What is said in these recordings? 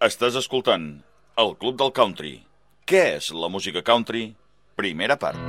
Estàs escoltant El Club del Country. Què és la música country? Primera part.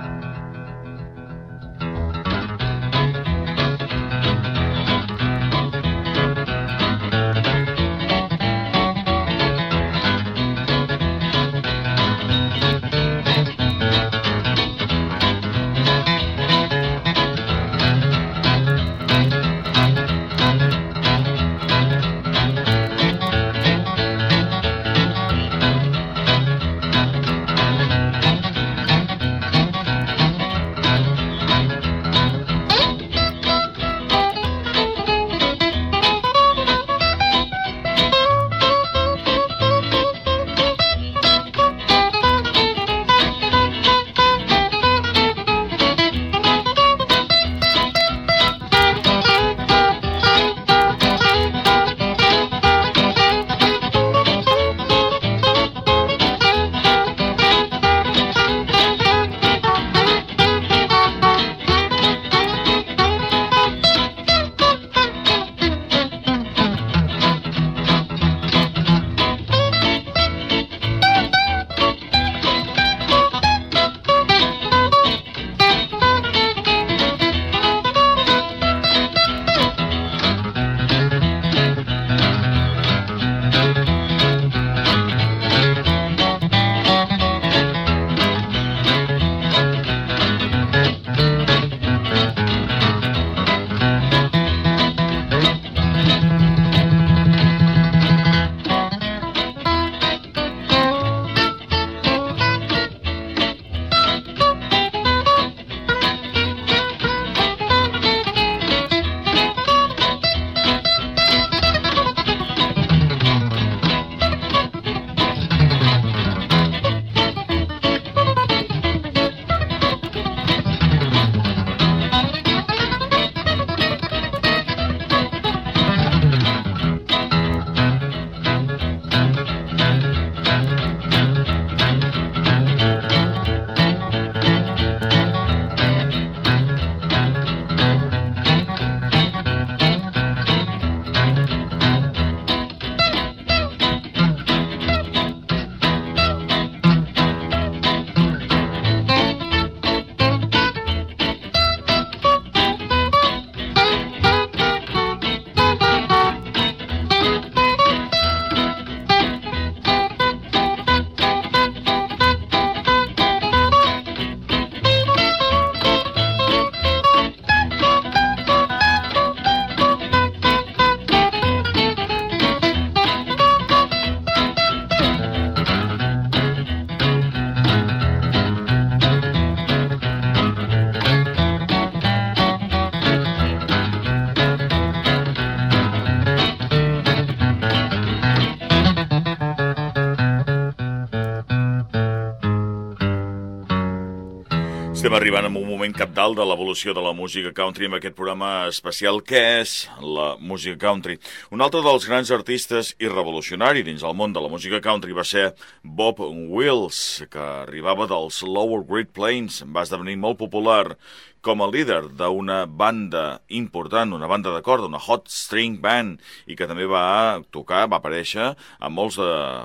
Estem arribant a un moment cabdal de l'evolució de la música country amb aquest programa especial. Què és la música country? Un altre dels grans artistes i revolucionari dins el món de la música country va ser Bob Wills, que arribava dels Lower Great Plains, va esdevenir molt popular com a líder d'una banda important, una banda de corda, una hot string band, i que també va aparèixer en moltes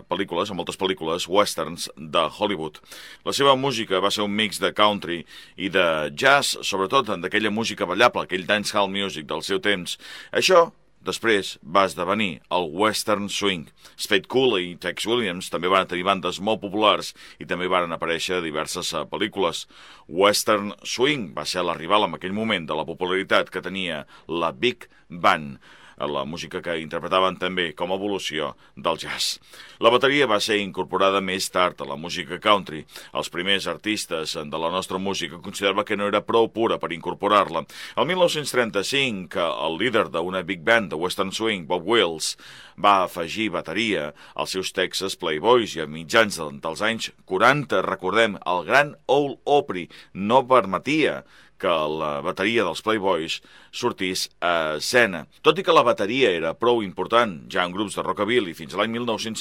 pel·lícules westerns de Hollywood. La seva música va ser un mix de country i de jazz, sobretot d'aquella música ballable, aquell dancehall music del seu temps. Això després va esdevenir el western swing. Spade Cooley i Tex Williams també van tenir bandes molt populars i també van aparèixer diverses pel·lícules. Western swing va ser la rival en aquell moment de la popularitat que tenia la Big Band, la música que interpretaven també com a evolució del jazz. La bateria va ser incorporada més tard a la música country. Els primers artistes de la nostra música consideraven que no era prou pura per incorporar-la. El 1935, el líder d'una big band de western swing, Bob Wills, va afegir bateria als seus Texas Playboys i a mitjans dels anys 40, recordem, el gran Old Opry no permetia que la bateria dels Playboys sortís a escena. Tot i que la bateria era prou important, ja en grups de rockabilly fins a l'any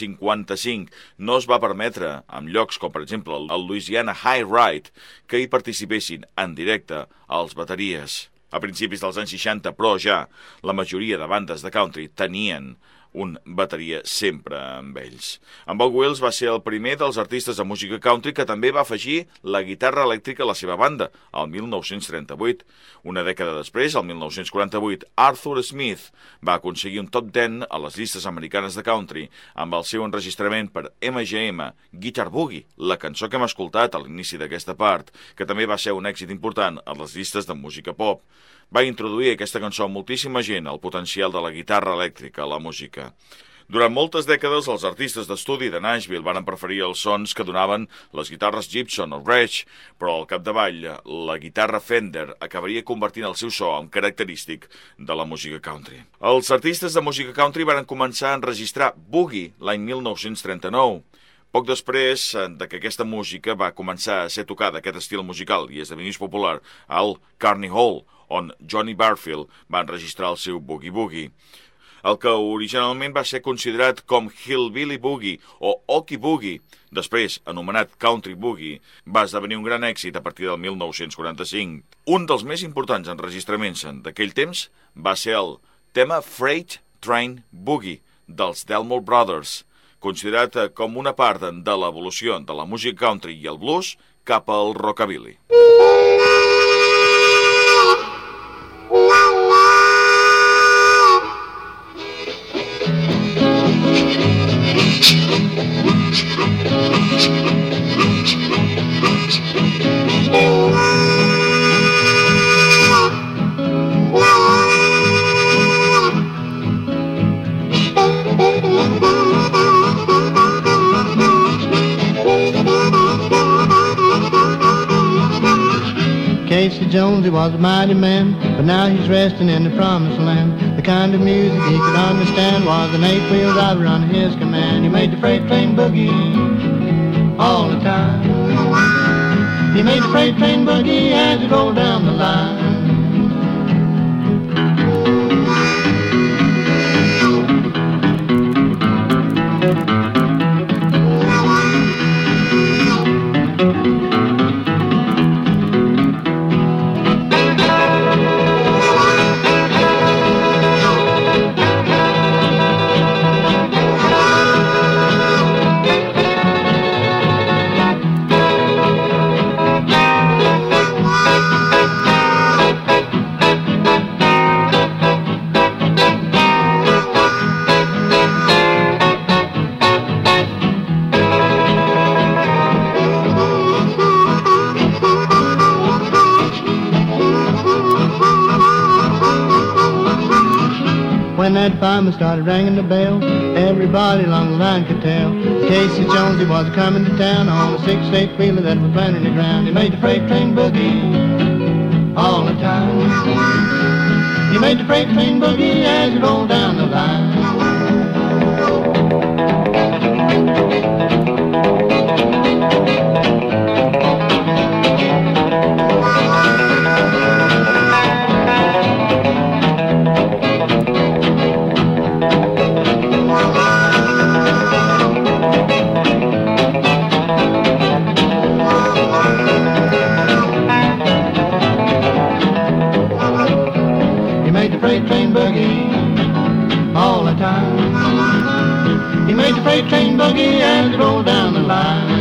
1955 no es va permetre, en llocs com per exemple el Louisiana High Ride, que hi participessin en directe els bateries. A principis dels anys 60, però ja, la majoria de bandes de country tenien un bateria sempre amb ells. En Bob Wills va ser el primer dels artistes de música country que també va afegir la guitarra elèctrica a la seva banda, el 1938. Una dècada després, el 1948, Arthur Smith va aconseguir un top 10 a les llistes americanes de country amb el seu enregistrament per MGM, Guitar Boogie, la cançó que hem escoltat a l'inici d'aquesta part, que també va ser un èxit important a les llistes de música pop. Va introduir aquesta cançó a moltíssima gent, el potencial de la guitarra elèctrica a la música. Durant moltes dècades, els artistes d'estudi de Nashville van preferir els sons que donaven les guitarres Gibson o Gretsch, però al capdavall, la guitarra Fender acabaria convertint el seu so en característic de la música country. Els artistes de música country van començar a enregistrar boogie l'any 1939. Poc després de que aquesta música va començar a ser tocada, aquest estil musical, i esdevenís popular al Carnegie Hall, on Johnny Barfield va enregistrar el seu Boogie Boogie. El que originalment va ser considerat com Hillbilly Boogie o Okie Boogie, després anomenat Country Boogie, va esdevenir un gran èxit a partir del 1945. Un dels més importants enregistraments d'aquell temps va ser el tema Freight Train Boogie dels Delmore Brothers, considerat com una part de l'evolució de la música country i el blues cap al rockabilly. Casey Jones, he was a mighty man, but now he's resting in the promised land. The kind of music he could understand was an eight-wheel driver under his command. He made the freight train boogie all the time. He made the freight train boogie as it rolled down the line. When that fireman started ringing the bell, everybody along the line could tell Casey Jones, he was coming to town on a 6-8 wheeler that was running the ground. He made the freight train boogie all the time. He made the freight train boogie as it rolled down the line. Train boogie all the time. He made the freight train boogie as it rolled down the line.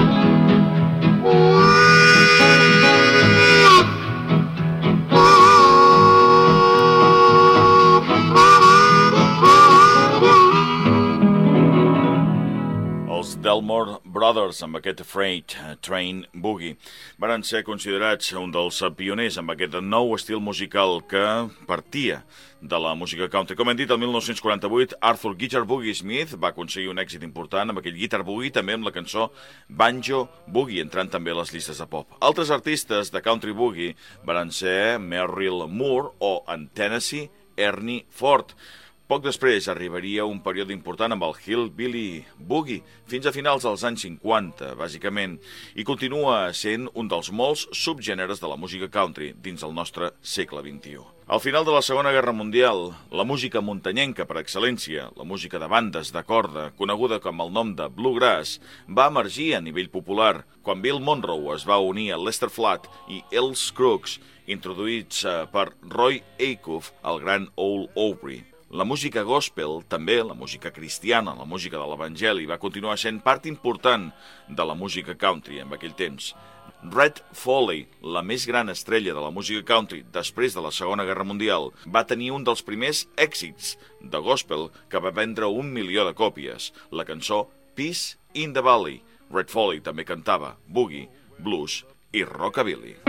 Els Delmore Brothers, amb aquest Freight Train Boogie, van ser considerats un dels pioners amb aquest nou estil musical que partia de la música country. Com hem dit, el 1948, Arthur Guitar Boogie Smith va aconseguir un èxit important amb aquell Guitar Boogie, també amb la cançó Banjo Boogie, entrant també a les llistes de pop. Altres artistes de country boogie van ser Merrill Moore o en Tennessee Ernie Ford. Poc després arribaria un període important amb el Hillbilly Boogie, fins a finals dels anys 50, bàsicament, i continua sent un dels molts subgèneres de la música country dins el nostre segle XXI. Al final de la Segona Guerra Mundial, la música muntanyenca per excel·lència, la música de bandes de corda, coneguda com el nom de bluegrass, va emergir a nivell popular quan Bill Monroe es va unir a Lester Flatt i Els Crooks, introduïts per Roy Acuff al gran Old Opry. La música gospel, també la música cristiana, la música de l'Evangeli, va continuar sent part important de la música country en aquell temps. Red Foley, la més gran estrella de la música country després de la Segona Guerra Mundial, va tenir un dels primers èxits de gospel que va vendre 1 milió de còpies, la cançó Peace in the Valley. Red Foley també cantava boogie, blues i rockabilly.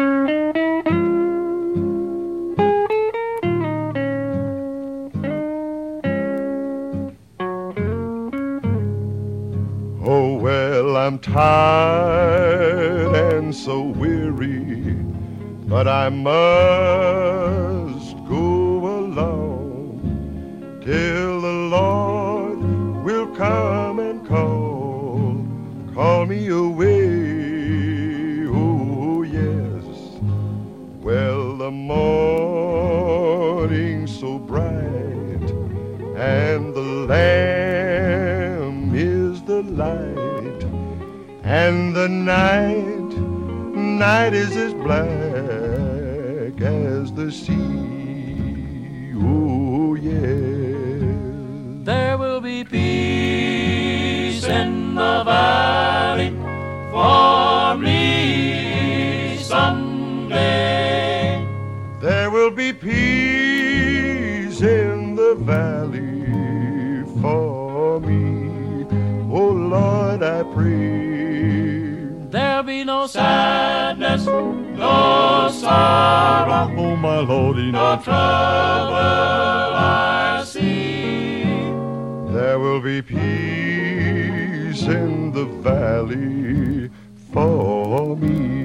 Oh, well, I'm tired and so weary, but I must go along till the Lord will come and call me away. Oh, yes. Well, the morning's so bright and the Lamb is the light, and the night is as black as the sea. Oh, yes. There will be peace in the valley for me someday. There will be peace in the valley for me. Oh, Lord, I pray. There'll be no sadness, no sorrow, Oh, my Lordy, no trouble I see. There will be peace in the valley for me.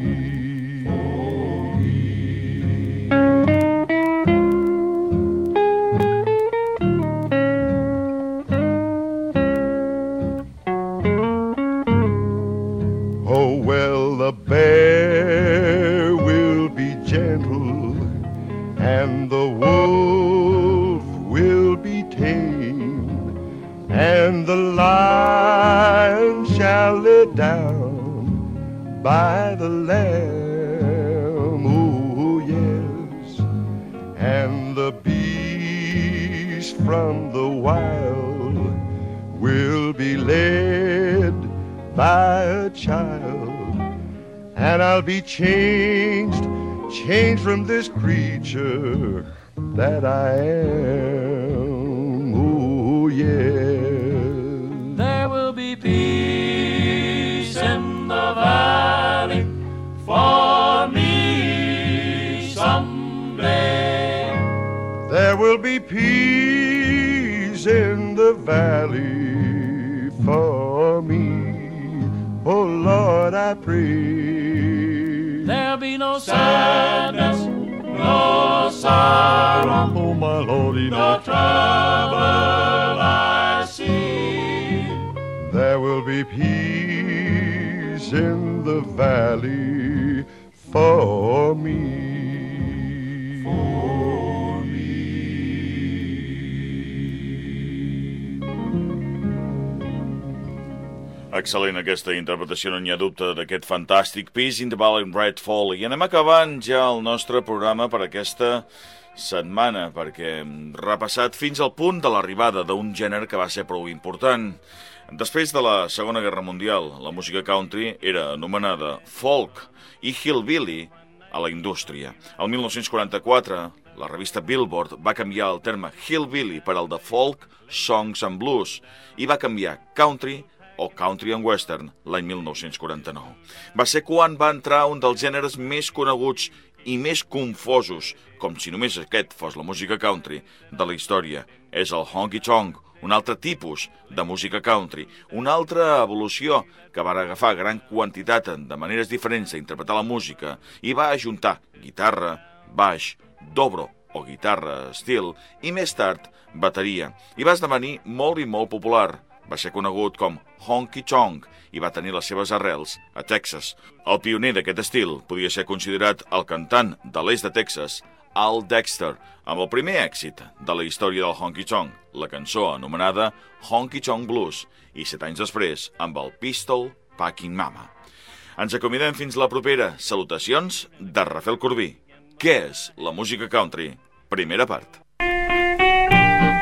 Oh, well, the bear will be gentle and the wolf will be tame, and the lion shall lay down by the lamb. Oh, yes. And the beast from the wild will be led by a child, and I'll be changed from this creature that I am. Oh, yes. There will be peace in the valley for me someday. There will be peace in the valley for me. Oh, Lord, I pray. There'll be no sadness, no sorrow, Oh, my Lordy, no trouble I see. There will be peace in the valley for me. Excel·lent aquesta interpretació, no n'hi ha dubte, d'aquest fantàstic Peace in the Valley and Red Foley. I anem acabant ja el nostre programa per aquesta setmana, perquè hem repassat fins al punt de l'arribada d'un gènere que va ser prou important. Després de la Segona Guerra Mundial, la música country era anomenada folk i hillbilly a la indústria. El 1944, la revista Billboard va canviar el terme hillbilly per al de folk, songs and blues i va canviar country o country and western l'any 1949. Va ser quan va entrar un dels gèneres més coneguts i més confosos, com si només aquest fos la música country, de la història. És el honky-tonk, un altre tipus de música country, una altra evolució que va agafar gran quantitat de maneres diferents d'interpretar la música i va ajuntar guitarra, baix, dobro o guitarra estil i més tard bateria. I va esdevenir molt i molt popular. Va ser conegut com honky-tonk i va tenir les seves arrels a Texas. El pioner d'aquest estil podia ser considerat el cantant de l'est de Texas, Al Dexter, amb el primer èxit de la història del honky-tonk, la cançó anomenada Honky Tonk Blues, i 7 anys després amb el Pistol Packing Mama. Ens acomiadem fins la propera. Salutacions de Rafael Corbí. Què és la música country? Primera part.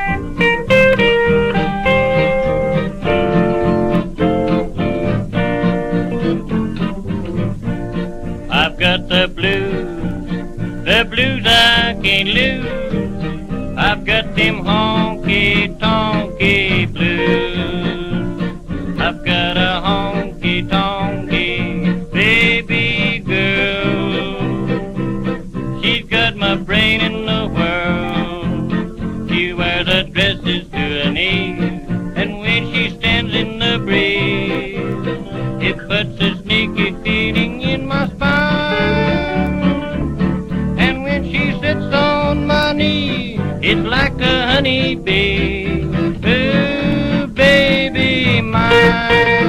honky-tonky blues. I've got a honky-tonky baby girl. She's got my brain in the world. She wears her dresses to her knees, and when she stands in the breeze, it puts a sneaky feeling in my spine. And when she sits on my knee, it's like a honeybee. Ooh, baby mine.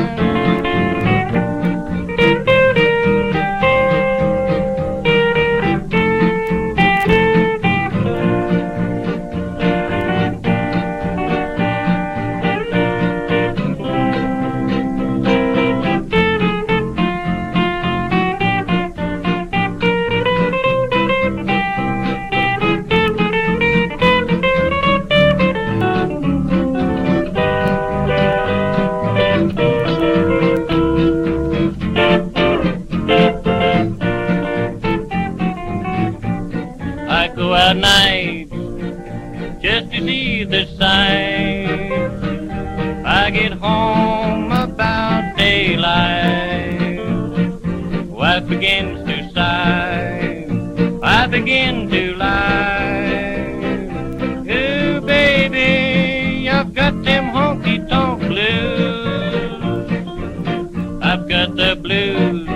I go out nights just to see the sights. I get home about daylight. Wife begins to sigh. I begin to lie. Oh, baby, I've got them honky-tonk blues. I've got the blues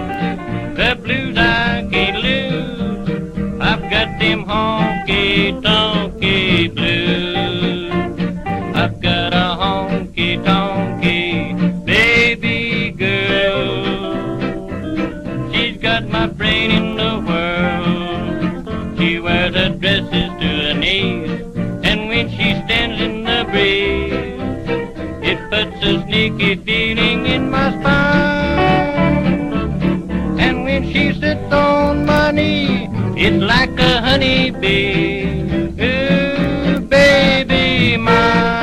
I can't lose. I've got them honky-tonky blues. I've got a honky-tonky baby girl. She's got my brain in the world. She wears her dresses to her knees, and when she stands in the breeze, it puts a sneaky feeling in my spine. And when she sits on my knee, it's like a honeybee. Ooh, baby mine.